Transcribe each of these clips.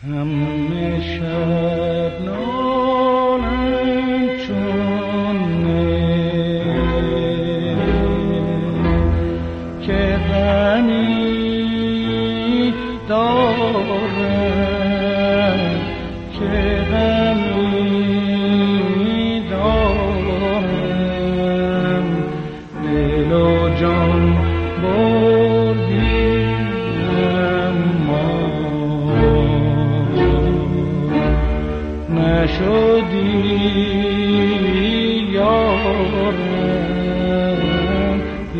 همه شب نالم چون که غمی دارم که غمی دارم دل و جان بردی اما نشدی یارم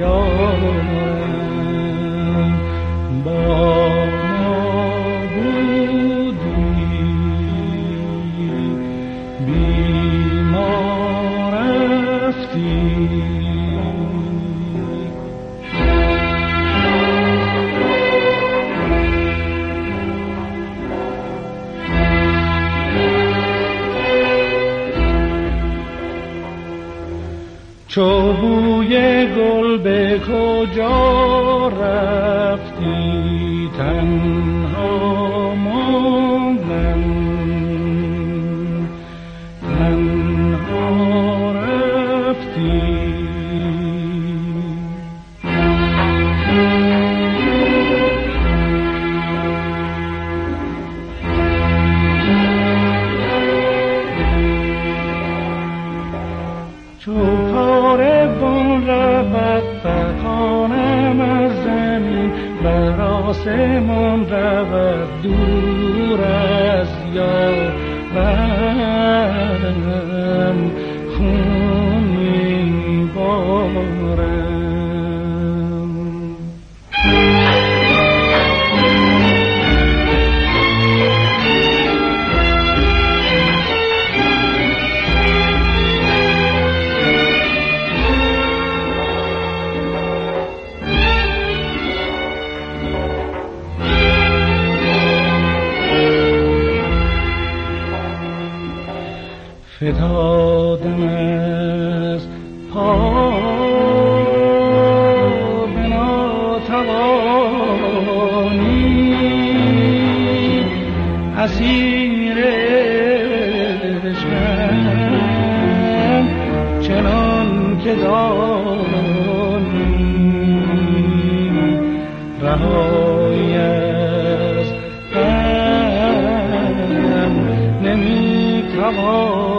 یارم با ما بودی بی ما رفتی چو بوی گل به کجا رفتی تنها ماندم تنها رفتی چو کاروان رود فغانم از زمین بر آسمان رود دور از یارم خون می‌بارم فتادم از پا به ناتوانی اسیر عشقم چنان که دانی رهایی از غم نمی‌توانم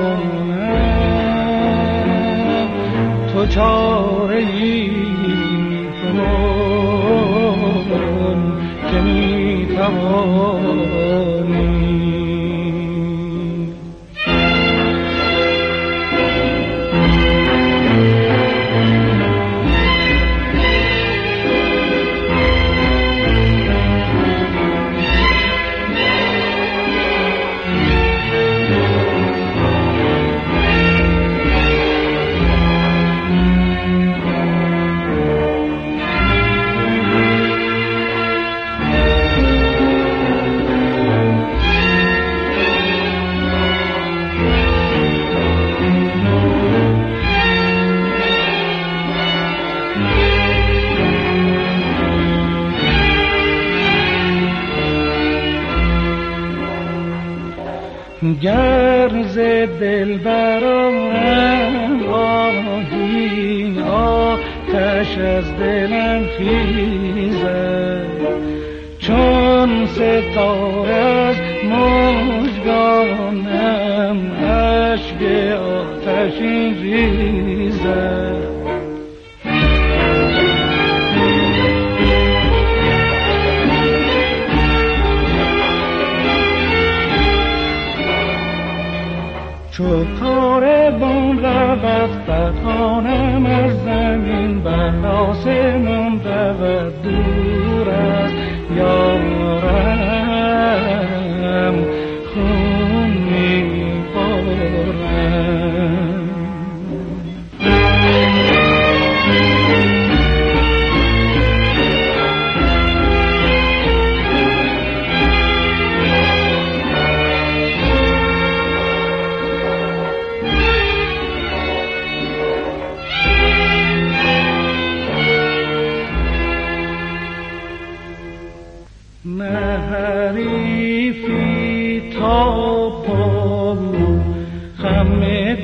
تو چاره‌ای کن که می‌توانی گر ز دلبرم آهی آتش از دلم خیزد چون ستاره از مژگانم اشک آتشین ریزد چو کاروان رود فغانم از زمین بر آسمان رود دور از یارم خون می‌بارم نه حریفی تا پا خم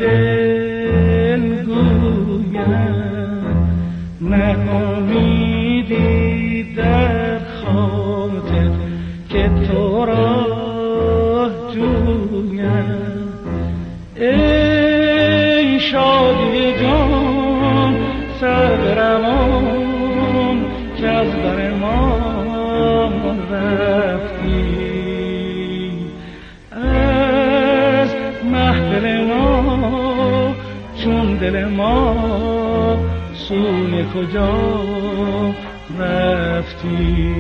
دل گویم، نه امیدی در خاطر که تو را جویم. ای شادی جان سرگرمان که از بر ما رفتی، از محفل ما چون دل ما سوی کجا رفتی.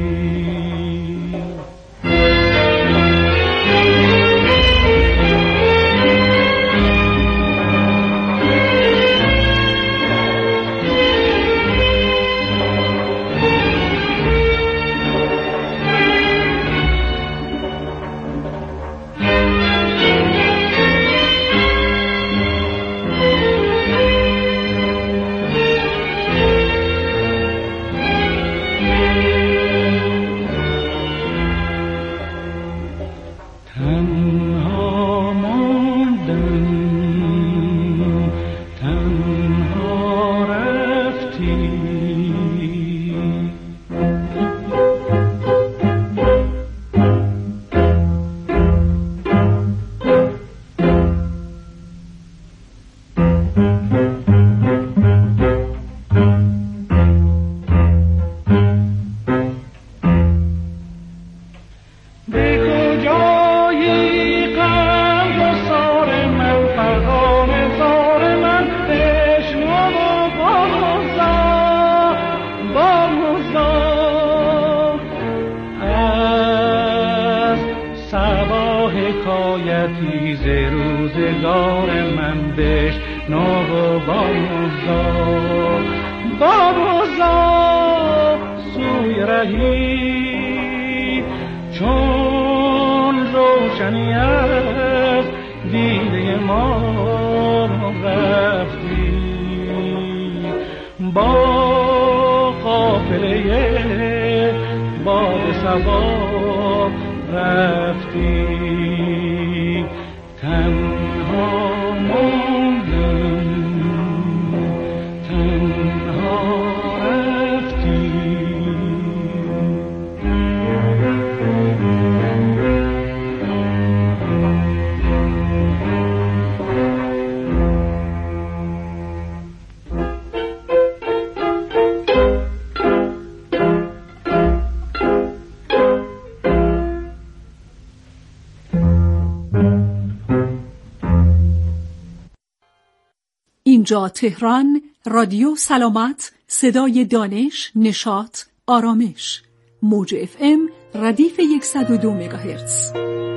اینجا تهران، رادیو سلامت، صدای دانش، نشاط، آرامش، موج FM ردیف 102 مگاهرتز.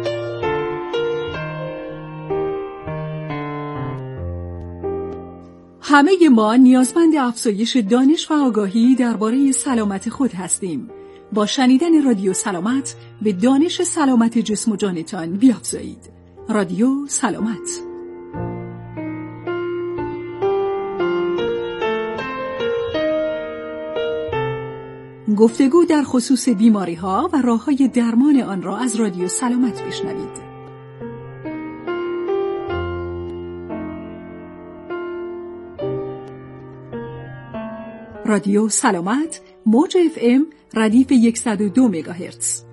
همه ما نیازمند افزایش دانش و آگاهی درباره سلامت خود هستیم. با شنیدن رادیو سلامت به دانش سلامت جسم و جانتان بیافزایید. رادیو سلامت. گفتگو در خصوص بیماری‌ها و راه‌های درمان آن را از رادیو سلامت بشنوید. رادیو سلامت، موج FM ردیف 102 مگاهرتز.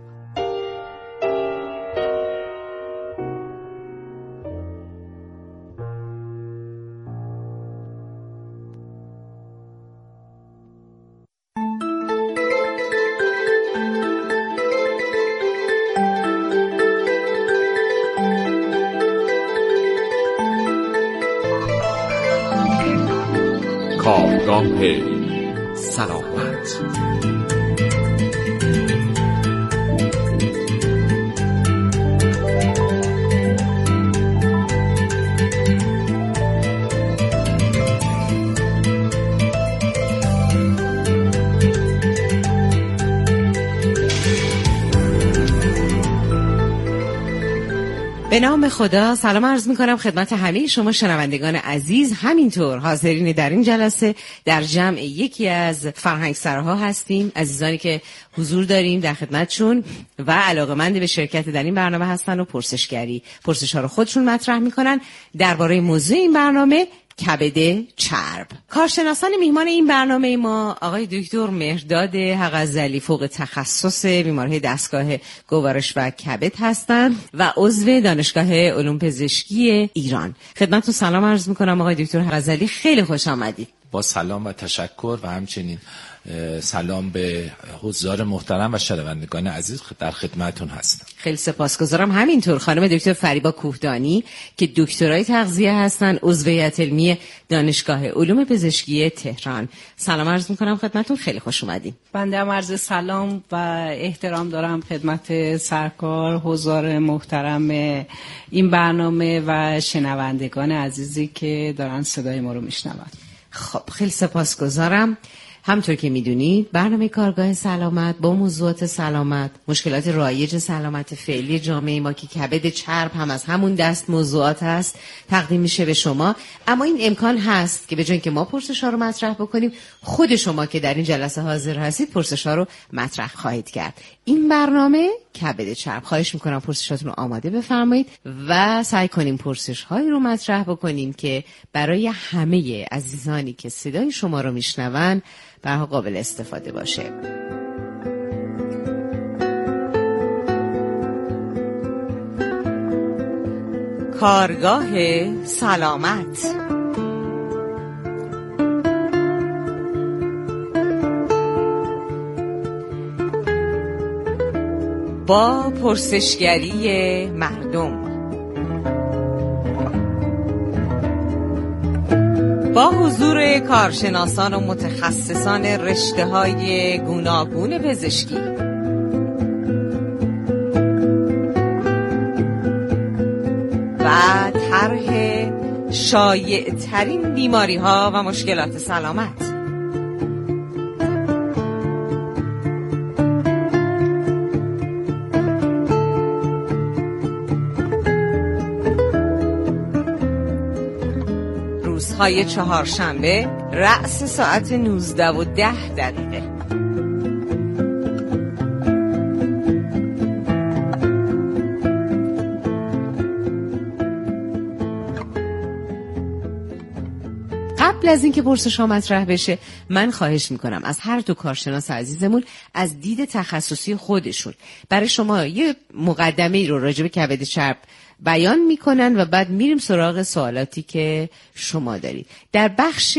کارگاه سلامت. به نام خدا سلام عرض میکنم خدمت همه شما شنوندگان عزیز، همینطور حاضرین در این جلسه در جمع یکی از فرهنگسراها هستیم. عزیزانی که حضور داریم در خدمتشون و علاقه‌مند به شرکت در این برنامه هستن و پرسش‌ها رو خودشون مطرح میکنن درباره موضوع این برنامه، کبد چرب. کارشناسان میهمان این برنامه ما آقای دکتر مهرداد حق‌ازلی، فوق تخصص بیماری‌های دستگاه گوارش و کبد هستند و عضو دانشگاه علوم پزشکی ایران. خدمتتون سلام عرض میکنم آقای دکتر حق‌ازلی، خیلی خوش آمدید. با سلام و تشکر و همچنین سلام به حضار محترم و شنوندگان عزیز در خدمتتون هستم. خیلی سپاسگزارم. همینطور خانم دکتر فریبا کوهدانی که دکترای تغذیه هستن، عضو هیئت علمی دانشگاه علوم پزشکی تهران. سلام عرض میکنم خدمتتون، خیلی خوش اومدید. بنده هم عرض سلام و احترام دارم خدمت سرکار، حضار محترم این برنامه و شنوندگان عزیزی که دارن صدای ما رو میشنون. خب خیلی سپاسگزارم. همطور که میدونید برنامه کارگاه سلامت با موضوعات سلامت، مشکلات رایج سلامت فعلی جامعه ما که کبد چرب هم از همون دست موضوعات هست تقدیم میشه به شما. اما این امکان هست که به جای اینکه ما پرسش‌ها رو مطرح بکنیم، خود شما که در این جلسه حاضر هستید پرسش‌ها رو مطرح خواهید کرد. این برنامه کبد چرب، خواهش میکنم پرسشاتون رو آماده بفرمایید و سعی کنیم پرسش‌هایی رو مطرح بکنیم که برای همه عزیزانی که صدای شما رو میشنون برای قابل استفاده باشه. کارگاه سلامت. با پرسشگری مردم، با حضور کارشناسان و متخصصان رشته‌های گوناگون پزشکی و طرح شایع‌ترین بیماری‌ها و مشکلات سلامت. روزهای چهارشنبه رأس ساعت 19:10. قبل از اینکه پرسش‌ها مطرح بشه، من خواهش میکنم از هر دو کارشناس عزیزمون از دید تخصصی خودشون برای شما یه مقدمه‌ای رو راجع به کبد چرب بیان میکنن و بعد میریم سراغ سوالاتی که شما دارید. در بخش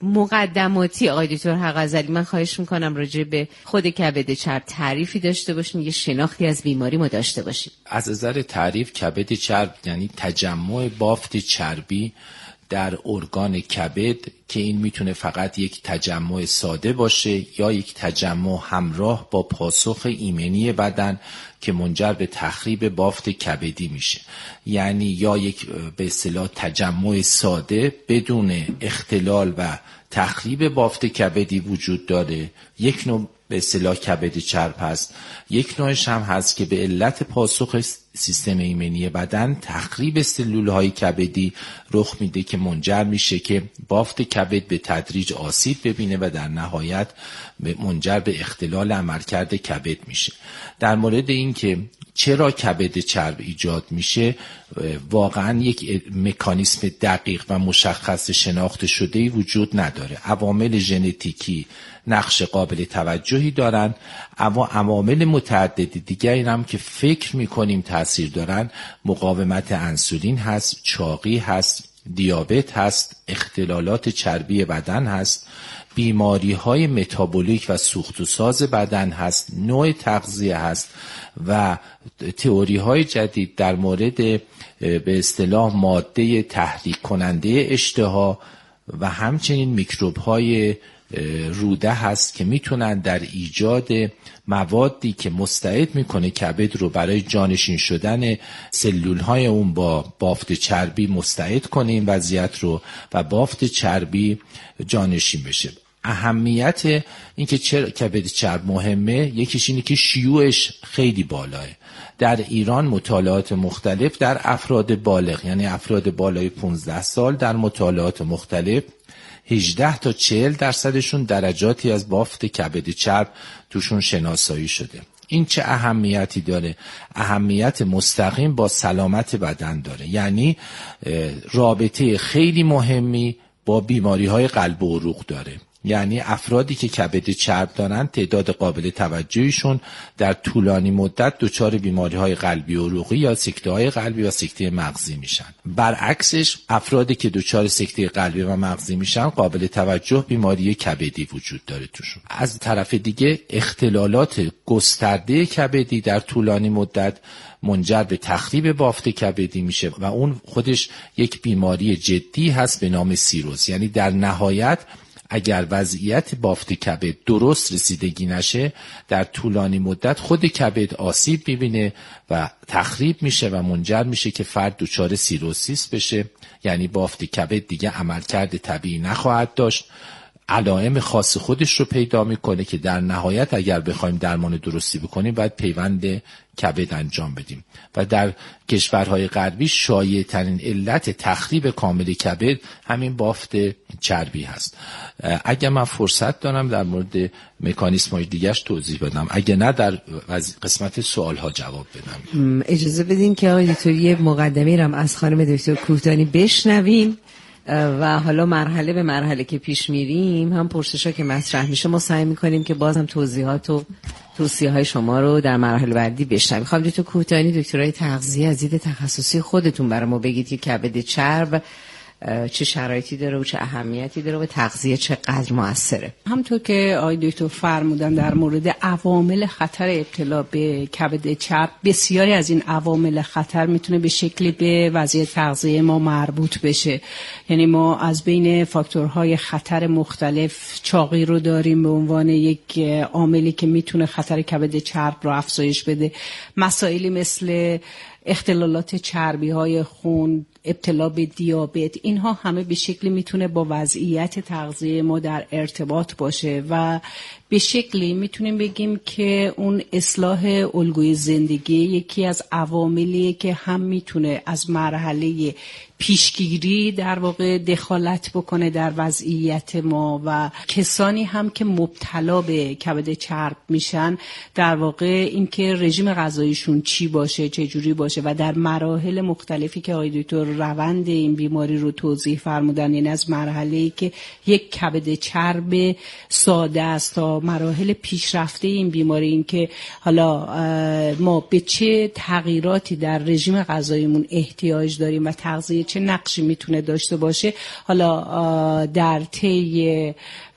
مقدماتی آقای دکتر حق‌ازلی من خواهش میکنم راجع به خود کبد چرب تعریفی داشته باشیم، یه شناختی از بیماری ما داشته باشیم. از نظر تعریف، کبد چرب یعنی تجمع بافت چربی در ارگان کبد که این میتونه فقط یک تجمع ساده باشه یا یک تجمع همراه با پاسخ ایمنی بدن که منجر به تخریب بافت کبدی میشه. یعنی یا یک به اصطلاح تجمع ساده بدون اختلال و تخریب بافت کبدی وجود داره، یک نوع به اصطلاح کبد چرب هست. یک نوعش هم هست که به علت پاسخ سیستم ایمنی بدن تخریب سلولهای کبدی رخ میده که منجر میشه که بافت کبد به تدریج آسیب ببینه و در نهایت منجر به اختلال عملکرد کبد میشه. در مورد این که چرا کبد چرب ایجاد میشه، واقعا یک مکانیسم دقیق و مشخص شناخته شده‌ای وجود نداره. عوامل ژنتیکی نقش قابل توجهی دارن، اما عوامل متعدد دیگری هم که فکر میکنیم تاثیر دارن، مقاومت انسولین هست، چاقی هست، دیابت هست، اختلالات چربی بدن هست، بیماری های متابولیک و سوخت و ساز بدن هست، نوع تغذیه هست و تئوری های جدید در مورد به اصطلاح ماده تحریک کننده اشتها و همچنین میکروب های روده هست که میتونن در ایجاد موادی که مستعد میکنه کبد رو برای جانشین شدن سلول های اون با بافت چربی مستعد کنه این وضعیت رو و بافت چربی جانشین بشه. اهمیت اینکه چرا کبد چرب مهمه، یکیش اینه که شیوعش خیلی بالاه. در ایران مطالعات مختلف در افراد بالغ، یعنی افراد بالای 15 سال، در مطالعات مختلف 18 تا 40% درجاتی از بافت کبد چرب توشون شناسایی شده. این چه اهمیتی داره؟ اهمیت مستقیم با سلامت بدن داره، یعنی رابطه خیلی مهمی با بیماری‌های قلب و عروق داره. یعنی افرادی که کبد چرب دارن تعداد قابل توجهیشون در طولانی مدت دچار بیماری‌های قلبی و عروقی یا سکته‌های قلبی و سکته مغزی میشن. برعکسش افرادی که دچار سکته قلبی و مغزی میشن قابل توجه بیماری کبدی وجود داره توشون. از طرف دیگه اختلالات گسترده کبدی در طولانی مدت منجر به تخریب بافت کبدی میشه و اون خودش یک بیماری جدی هست به نام سیروز. یعنی در نهایت اگر وضعیت بافت کبد درست رسیدگی نشه، در طولانی مدت خود کبد آسیب میبینه و تخریب میشه و منجر میشه که فرد دچار سیروسیس بشه. یعنی بافت کبد دیگه عملکرد طبیعی نخواهد داشت، علائم خاص خودش رو پیدا میکنه که در نهایت اگر بخوایم درمان درستی بکنیم باید پیوند کبد انجام بدیم و در کشورهای غربی شایع ترین علت تخریب کامل کبد همین بافت چربی هست. اگر من فرصت دارم در مورد مکانیسم‌های دیگه‌اش توضیح بدم، اگر نه در قسمت سوال‌ها جواب بدم. اجازه بدین که آقای دکتر یه مقدمه‌ای رو از خانم دکتر کوهتانی بشنویم و حالا مرحله به مرحله که پیش میریم هم پرسشا که مطرح میشه ما سعی میکنیم که بازم توضیحات و توصیه‌های شما رو در مراحل بعدی بشنویم. خانم دکتر کوهتانی، دکترای تغذیه، از دید تخصصی خودتون برای ما بگید که کبد چرب چه شرایطی داره و چه اهمیتی داره و تغذیه چقدر موثره. همونطور که آقای دکتر فرمودن در مورد عوامل خطر ابتلا به کبد چرب، بسیاری از این عوامل خطر میتونه به شکلی به وضعیت تغذیه ما مربوط بشه. یعنی ما از بین فاکتورهای خطر مختلف چاقی رو داریم به عنوان یک عاملی که میتونه خطر کبد چرب رو افزایش بده. مسائلی مثل اختلالات چربی‌های خون، ابتلا به دیابت، اینها همه به شکلی میتونه با وضعیت تغذیه ما در ارتباط باشه و به شکلی میتونیم بگیم که اون اصلاح الگوی زندگی یکی از عواملیه که هم میتونه از مرحله پیشگیری در واقع دخالت بکنه در وضعیت ما و کسانی هم که مبتلا به کبد چرب میشن در واقع اینکه رژیم غذاییشون چی باشه، چه جوری باشه و در مراحل مختلفی که آقای دکتر روند این بیماری رو توضیح فرمودن، یعنی از مرحله‌ای که یک کبد چرب ساده است تا مراحل پیشرفته این بیماری، این که حالا ما به چه تغییراتی در رژیم غذاییمون احتیاج داریم و تغذیه چه نقشی میتونه داشته باشه. حالا در طی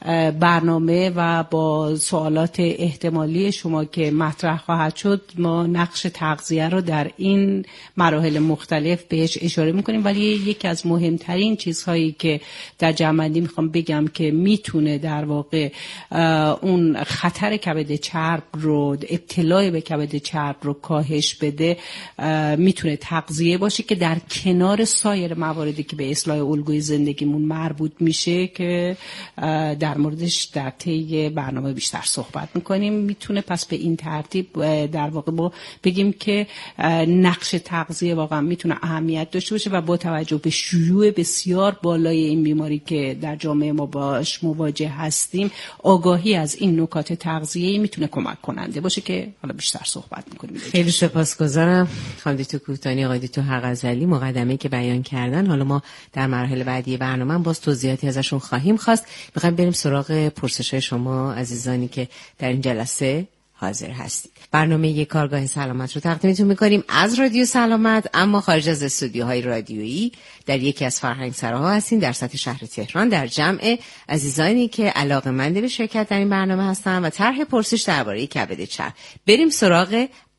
برنامه و با سوالات احتمالی شما که مطرح خواهد شد ما نقش تغذیه رو در این مراحل مختلف بهش اشاره میکنیم، ولی یکی از مهمترین چیزهایی که در جمع‌بندی میخوام بگم که میتونه در واقع اون خطر کبد چرب رو، ابتلای به کبد چرب رو کاهش بده میتونه تغذیه باشه که در کنار سایر مواردی که به اصلاح الگوی زندگیمون مربوط میشه که در موردش در طی برنامه بیشتر صحبت میکنیم. میتونه پس به این ترتیب در واقع ما بگیم که نقش تغذیه واقعا میتونه اهمیت داشته باشه و با توجه به شیوع بسیار بالای این بیماری که در جامعه ما باش مواجه هستیم، آگاهی از این نکات تغذیه‌ای میتونه کمک کننده باشه که حالا بیشتر صحبت میکنیم. خیلی سپاسگزارم خانم دکتر کوهتانی، آقای دکتر حق‌غزالی، مقدمه‌ای که بیان کردن. حالا ما در مرحله بعدی برنامه باز توضیحاتی ازشون خواهیم خواست. میخوایم بریم سراغ پرسش‌های شما عزیزانی که در این جلسه حاضر هستید. برنامه یک کارگاه سلامت رو تقدیمتون می‌کنیم از رادیو سلامت، اما خارج از استودیوهای رادیویی در یکی از فرهنگسراها هستیم در سطح شهر تهران، در جمع عزیزانی که علاقه‌مند به شرکت در این برنامه هستن و طرح پرسش درباره کبد چرب. بریم سراغ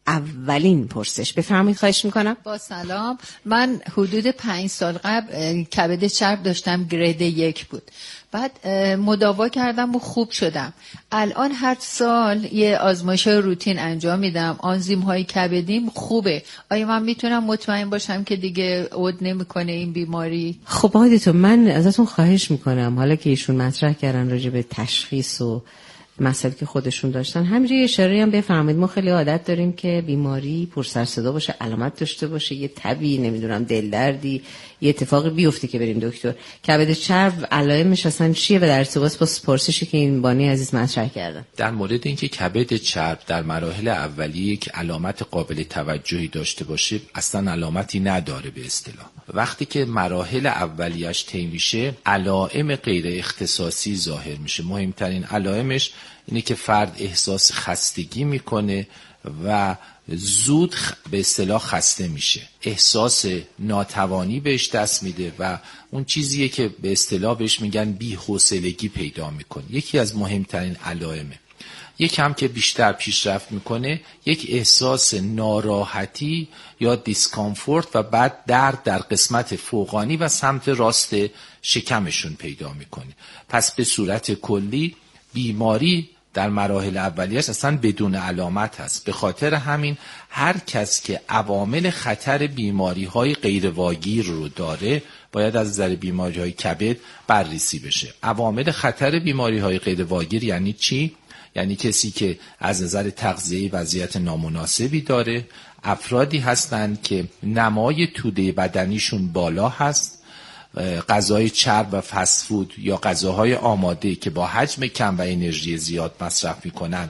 اولین پرسش. بفرمایید خواهش میکنم. با سلام، من حدود 5 سال قبل کبد چرب داشتم، گرید 1 بود. بعد مداوا کردم و خوب شدم. الان هر سال یه آزمایش روتین انجام میدم، آنزیم های کبدیم خوبه. آیا من میتونم مطمئن باشم که دیگه عود نمیکنه این بیماری؟ خب آقایتون، من ازتون خواهش میکنم حالا که ایشون مطرح کردن راجع به تشخیص و مسئله که خودشون داشتن، همینجوری اشاره هم بفرمایید. ما خیلی عادت داریم که بیماری پر سر صدا باشه، علامت داشته باشه، یه تبی، نمیدونم دل دردی، یه اتفاقی بیفته که بریم دکتر. کبد چرب علائمش اصلا چیه و در ارتباط با پرسشی که این بانی عزیز مطرح کردن؟ در مورد اینکه کبد چرب در مراحل اولیه یک علامت قابل توجهی داشته باشه، اصلا علامتی نداره به اصطلاح. وقتی که مراحل اولیه‌اش طی میشه، علائم غیر اختصاصی ظاهر میشه. مهمترین علائمش اینه که فرد احساس خستگی میکنه و زود به اصطلاح خسته میشه، احساس ناتوانی بهش دست میده و اون چیزیه که به اصطلاح بهش میگن بی‌حوصلگی پیدا میکنه. یکی از مهمترین علائمه. یک هم که بیشتر پیشرفت میکنه، یک احساس ناراحتی یا دیسکامفورت و بعد درد در قسمت فوقانی و سمت راست شکمشون پیدا میکنه. پس به صورت کلی بیماری در مراحل اولیه‌اش اصلا بدون علامت هست. به خاطر همین هر کس که عوامل خطر بیماری‌های غیرواگیر رو داره باید از نظر بیماری‌های کبد بررسی بشه. عوامل خطر بیماری‌های غیرواگیر یعنی چی؟ یعنی کسی که از نظر تغذیه وضعیت نامناسبی داره، افرادی هستند که نمای توده بدنیشون بالا هست، غذای چرب و فست فود یا غذاهای آماده که با حجم کم و انرژی زیاد مصرف میکنن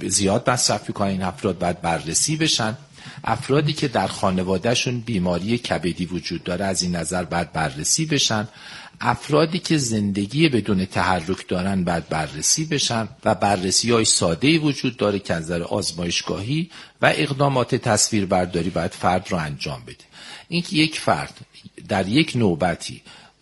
این افراد باید بررسی بشن. افرادی که در خانوادهشون بیماری کبدی وجود داره از این نظر باید بررسی بشن. افرادی که زندگی بدون تحرک دارن باید بررسی بشن و بررسی‌های ساده‌ای وجود داره که از نظر آزمایشگاهی و اقدامات تصویربرداری باید فرد رو انجام بده. اینکه یک فرد در یک نوبتی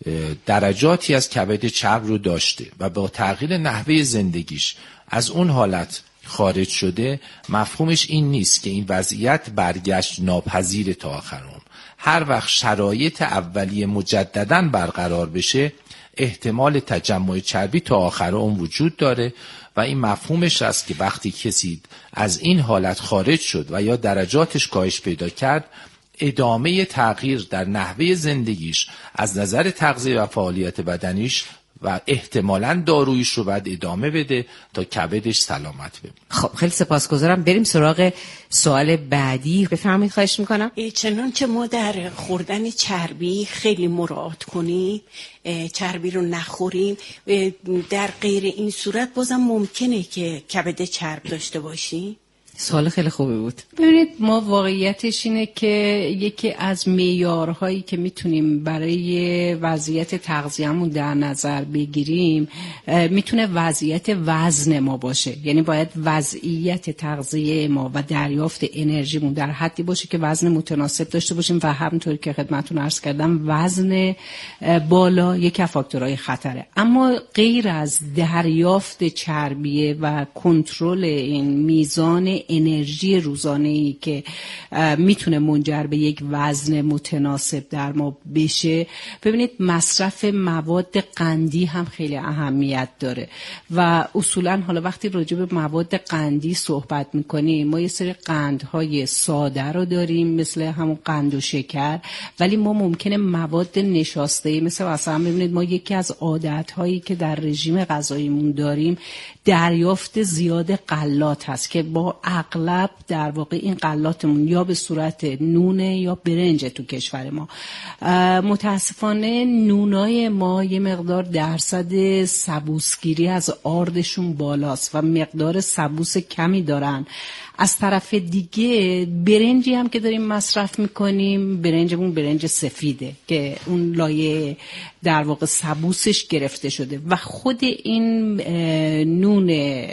درجاتی از کبد چرب رو داشته و با تغییر نحوه زندگیش از اون حالت خارج شده، مفهومش این نیست که این وضعیت برگشت ناپذیر تا آخر عمر. هر وقت شرایط اولیه مجدداً برقرار بشه، احتمال تجمع چربی تا آخر عمر وجود داره و این مفهومش است که وقتی کسی از این حالت خارج شد و یا درجاتش کاهش پیدا کرد، ادامه تغییر در نحوه زندگیش از نظر تغذیه و فعالیت بدنیش و احتمالاً دارویش رو باید ادامه بده تا کبدش سلامت بمونه. خب خیلی سپاسگزارم. بریم سراغ سوال بعدی. بفرمایید خواهش میکنم. چنانچه ما در خوردن چربی خیلی مراعات کنیم، چربی رو نخوریم، در غیر این صورت بازم ممکنه که کبد چرب داشته باشیم؟ سوال خیلی خوبی بود. ببینید، ما واقعیتش اینه که یکی از معیارهایی که میتونیم برای وضعیت تغذیه‌مون در نظر بگیریم میتونه وضعیت وزن ما باشه. یعنی باید وضعیت تغذیه ما و دریافت انرژیمون در حدی باشه که وزن متناسب داشته باشیم و همونطور که خدمتتون عرض کردم وزن بالا یکی از فاکتورهای خطره. اما غیر از دریافت چربیه و کنترل این میزان انرژی روزانه‌ای که میتونه منجر به یک وزن متناسب در ما بشه، ببینید مصرف مواد قندی هم خیلی اهمیت داره و اصولا حالا وقتی راجع به مواد قندی صحبت میکنیم، ما یه سری قندهای ساده رو داریم مثل همون قند و شکر، ولی ما ممکنه مواد نشاسته مثلا ببینید ما یکی از عادت‌هایی که در رژیم غذاییمون داریم دریافت زیاد غلات هست که با اغلب در واقع این غلاتمون یا به صورت نونه یا برنج تو کشور ما. متاسفانه نونای ما یه مقدار درصد سبوسگیری از آردشون بالاست و مقدار سبوس کمی دارن. از طرف دیگه برنجی هم که داریم مصرف میکنیم، برنجمون برنج سفیده که اون لایه در واقع سبوسش گرفته شده و خود این نون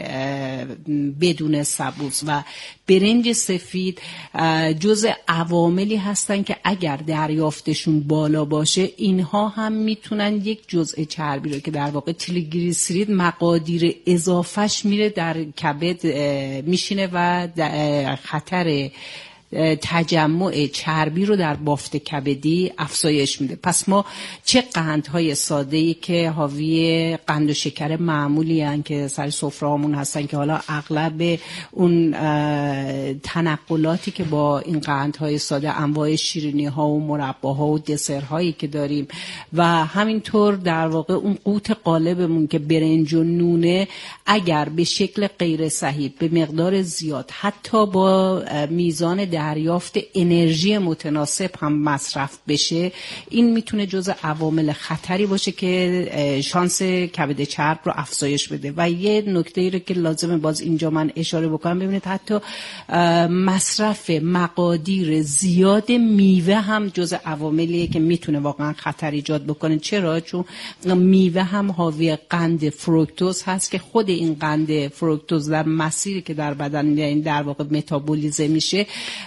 بدون سبوس و برنج سفید جز عواملی هستن که اگر دریافتشون بالا باشه اینها هم میتونن یک جزء چربی رو که در واقع تریگلیسیرید مقادیر اضافهش میره در کبد میشینه و خطر تجمع چربی رو در بافت کبدی افزایش میده. پس ما چه قندهای ساده‌ای که حاوی قند و شکر معمولی هستن که سر سفره‌مون هستن که حالا اغلب اون تنقلاتی که با این قندهای ساده، انواع شیرینی‌ها و مرباها و دسرهایی که داریم و همینطور در واقع اون قوت غالبمون که برنج و نونه، اگر به شکل غیر صحیح به مقدار زیاد حتی با میزان دریافت انرژی متناسب هم مصرف بشه، این میتونه جزء عوامل خطری باشه که شانس کبد چرب رو افزایش بده. و یه نکته رو که لازمه باز اینجا من اشاره بکنم، ببینید حتی مصرف مقادیر زیاد میوه هم جزء عواملیه که میتونه واقعا خطر ایجاد بکنه. چرا؟ چون میوه هم حاوی قند فروکتوز هست که خود این قند فروکتوز در مسیری که در بدن یعنی در واقع متابولیزه میشه،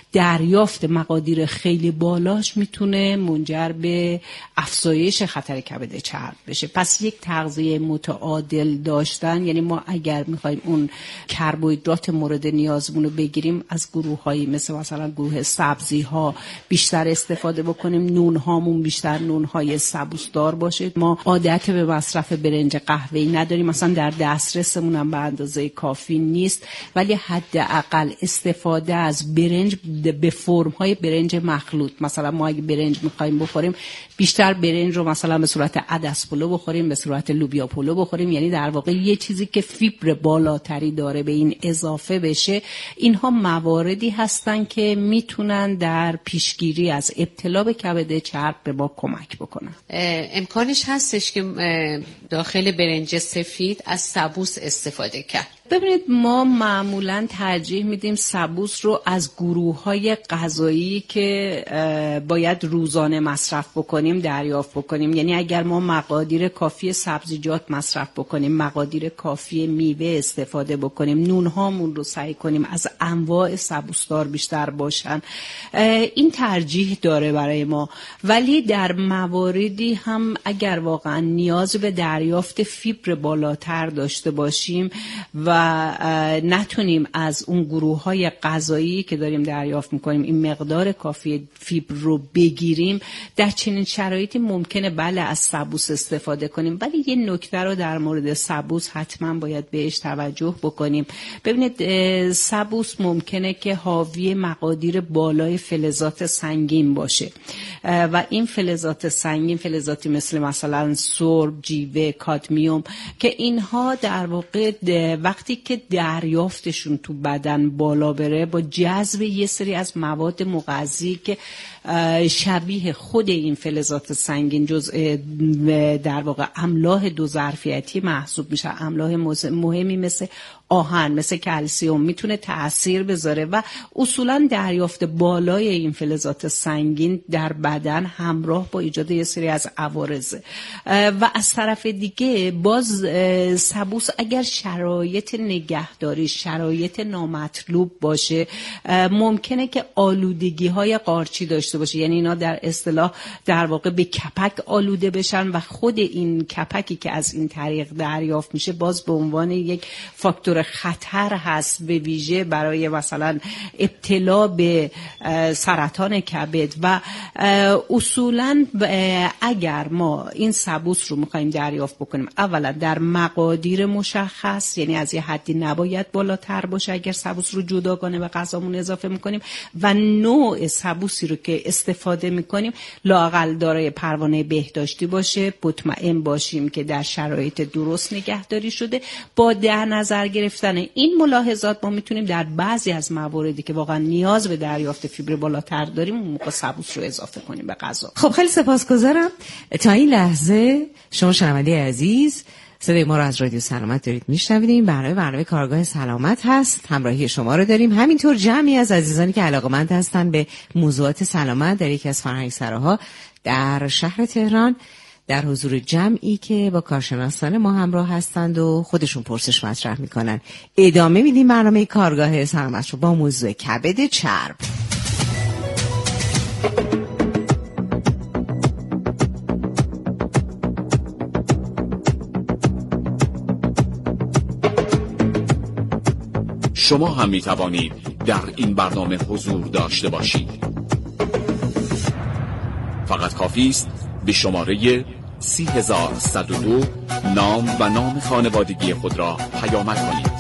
دریافت مقادیر خیلی بالاش میتونه منجر به افزایش خطر کبد چرب بشه. پس یک تغذیه متعادل داشتن، یعنی ما اگر میخوایم اون کربوهیدرات مورد نیازمون رو بگیریم، از گروه‌هایی مثلا گروه سبزی‌ها بیشتر استفاده بکنیم، نون‌هامون بیشتر نون‌های سبوسدار باشه. ما عادت به مصرف برنج قهوه‌ای نداریم، مثلا در دسترسمون هم به اندازه کافی نیست، ولی حداقل استفاده از برنج به فرم‌های برنج مخلوط، مثلا ما اگه برنج می‌خوایم بخوریم بیشتر برنج رو مثلا به صورت عدس پلو بخوریم، به صورت لوبیا پلو بخوریم، یعنی در واقع یه چیزی که فیبر بالاتری داره به این اضافه بشه. اینها مواردی هستن که میتونن در پیشگیری از ابتلا به کبد چرب به ما کمک بکنن. امکانش هستش که داخل برنج سفید از سبوس استفاده کرد؟ ببینید ما معمولاً ترجیح میدیم سبوس رو از گروه‌های غذایی که باید روزانه مصرف بکنیم دریافت بکنیم. یعنی اگر ما مقادیر کافی سبزیجات مصرف بکنیم، مقادیر کافی میوه استفاده بکنیم، نونهامون رو سعی کنیم از انواع سبوسدار بیشتر باشن، این ترجیح داره برای ما. ولی در مواردی هم اگر واقعا نیاز به دریافت فیبر بالاتر داشته باشیم و نتونیم از اون گروه‌های غذایی که داریم دریافت می‌کنیم این مقدار کافی فیبر رو بگیریم، در چنین شرایطی ممکنه بله از سبوس استفاده کنیم. ولی یه نکته رو در مورد سبوس حتما باید بهش توجه بکنیم. ببینید سبوس ممکنه که حاوی مقادیر بالای فلزات سنگین باشه و این فلزات سنگین، فلزاتی مثلا سرب، جیوه، کادمیوم، که اینها در واقع وقتی که دریافتشون تو بدن بالا بره، با جذب یه سری از مواد مغذی که شبیه خود این فلزات سنگین جزء در واقع املاح دو ظرفیتی محسوب میشه، املاح مهمی مثل آهن، مثل کلسیم، میتونه تأثیر بذاره و اصولا دریافت بالای این فلزات سنگین در بدن همراه با ایجاد یه سری از عوارض. و از طرف دیگه باز سبوس اگر شرایط نگهداری، شرایط نامطلوب باشه، ممکنه که آلودگی های قارچی داشته باشه، یعنی اینا در اصطلاح در واقع به کپک آلوده بشن و خود این کپکی که از این طریق دریافت میشه باز به عنوان یک فاکتور خطر هست، به ویژه برای مثلا ابتلا به سرطان کبد. و اصولا اگر ما این سبوس رو میخوایم دریافت بکنیم، اولا در مقادیر مشخص، یعنی از یه حدی نباید بالاتر باشه اگر سبوس رو جداگانه به غذامون اضافه میکنیم، و نوع سبوسی رو که استفاده میکنیم لااقل دارای پروانه بهداشتی باشه، مطمئن باشیم که در شرایط درست نگهداری شده. با در نظر گرفتن این ملاحظات ما میتونیم در بعضی از مواردی که واقعا نیاز به دریافت فیبر بالاتر داریم اون موقع سبوس رو اضافه کنیم به غذا. خب خیلی سپاسگزارم. تا این لحظه شما شنونده عزیز صدای ما رو از رادیو سلامت دارید میشنوید. برنامه کارگاه سلامت هست، همراهی شما رو داریم. همینطور جمعی از عزیزانی که علاقه‌مند هستن به موضوعات سلامت در یکی از فرهنگسراها در شهر تهران، در حضور جمعی که با کارشناسان ما همراه هستند و خودشون پرسش مطرح میکنن. ادامه میدیم برنامه کارگاه سلامت رو با موضوع کبد چرب. شما هم می توانید در این برنامه حضور داشته باشید. فقط کافی است به شماره 30102 نام و نام خانوادگی خود را پیامک کنید.